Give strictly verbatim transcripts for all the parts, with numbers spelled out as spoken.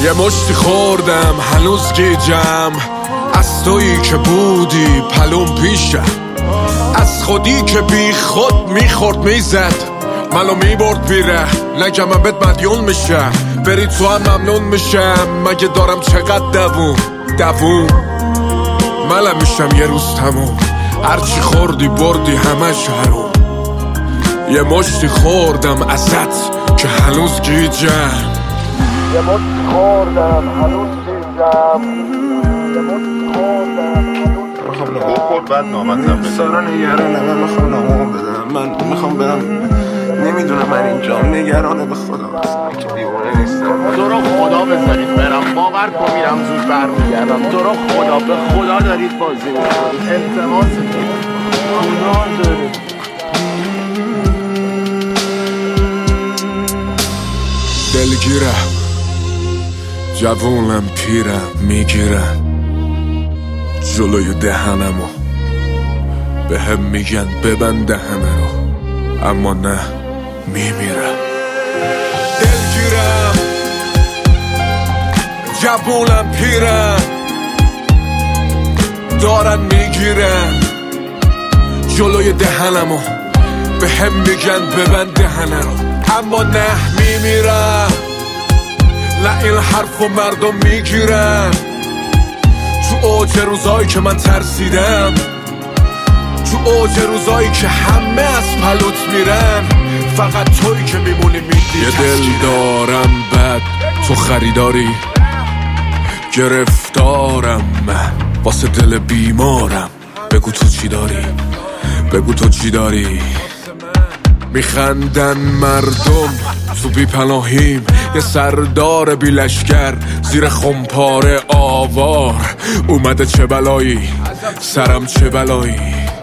یه مشتی خوردم هنوز گیجم از تویی که بودی پلوم پیشم، از خودی که بی خود میخورد میزد منو میبرد بیره نگم من بهت مدیون میشم، بری تو هم ممنون میشم مگه دارم چقدر دووم دووم ملم میشم یه روز تموم، هرچی خوردی بردی همش حروم. یه مشتی خوردم ازت که هنوز گیجم، یه مشتی خوردم هنوز گیجم، یه مشتی خوردم هنوز میخوام نگاه خورد بعد نامتم بده سارا نگرانه، من میخوام نامو بدم، من میخوام برم، نمیدونم من اینجا نگرانه به خدا من که دیوانه نیستم. تو رو خدا بذارید برم، باور کن میرم زود برمیگردم. تو رو خدا به خدا دارید بازی میکنید، التماستون گناه داره. دلگیرم جوونم پیرم میگیرن جلوی دهنمو به هم میگن ببند دهنه رو، اما نه میمیرم. دلگیرم جوونم پیرم دارن میگیرن جلوی دهنمو به هم میگن ببند دهنه رو، اما نه میمیرم. نه این حرف و مردم میگیرن تو اوج روزایی که من ترسیدم، تو اوج روزایی که همه از پلوت میرن، فقط تویی که میمونی میدی. یه دل دارم بد تو خریداری، گرفتارم من واسه دل بیمارم. بگو تو چی داری، بگو تو چی داری. میخندن مردم تو بی پناهیم، یه سردار بی لشکر زیر خمپاره آوار اومده. چه بلایی سرم چه بلایی،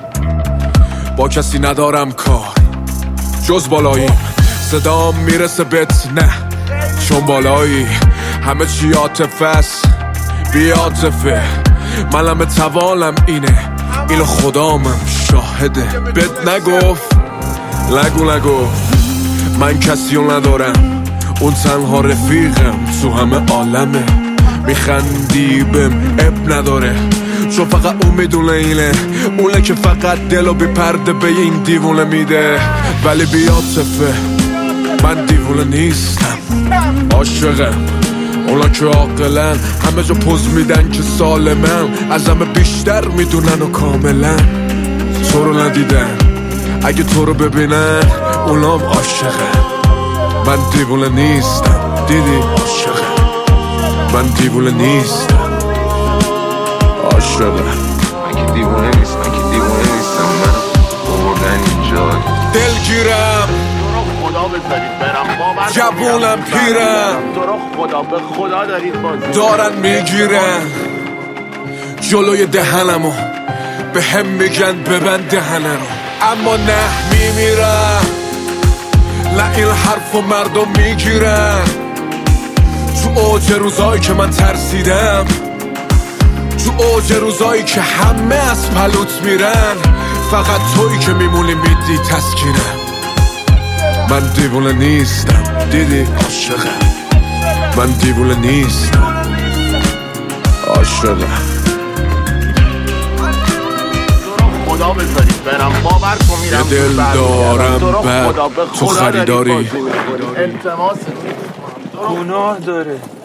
با کسی ندارم کار جز بالاییم. صدام میرسه بهت نه چون بالایی، همه چی عاطفه است بی عاطفه. منم توالم اینه، اینو خدامم شاهده. بهت نگفت نگو نگو من کسیو ندارم، اون تنها رفیقم تو همه عالمه. میخندی بهم اب نداره چون فقط اون میدونه اینه، اونه که فقط دلو بی پرده به این دیوونه میده. ولی بی عاطفه من دیوونه نیستم، عاشقم. اونا که عاقلن همه جا پوز میدن که سالمن، از همه بیشتر میدونن و کاملا تو رو ندیدن. اگه تو رو ببینن اونام عاشقن. من دیوونه نیستم دیدی عاشقم، من دیوونه نیستم عاشقم. من که دیوانه نیستم، من که دیوانه نیستم، من بردن اینجا. دلگیرم تو رو خدا بذارید برم، باور کن جوونم میرم زود پیرم. برمیگردم. تو رو خدا به خدا دارید بازی دارن میگیرن جلوی دهنمو به هم میگن ببند دهنه رو، اما نه میمیرم. نه این حرف و مردم میگیرن تو اوج روزایی که من ترسیدم، تو اوج روزایی که همه از پلوت میرن، فقط تویی که میمونی میدی تسکینم. من دیوونه نیستم دیدی عاشقم، من دیوونه نیستم عاشقم. خدا بذارید برم، باور کن میرم یه دل دارم بد تو خریداری، التماستون گناه داره.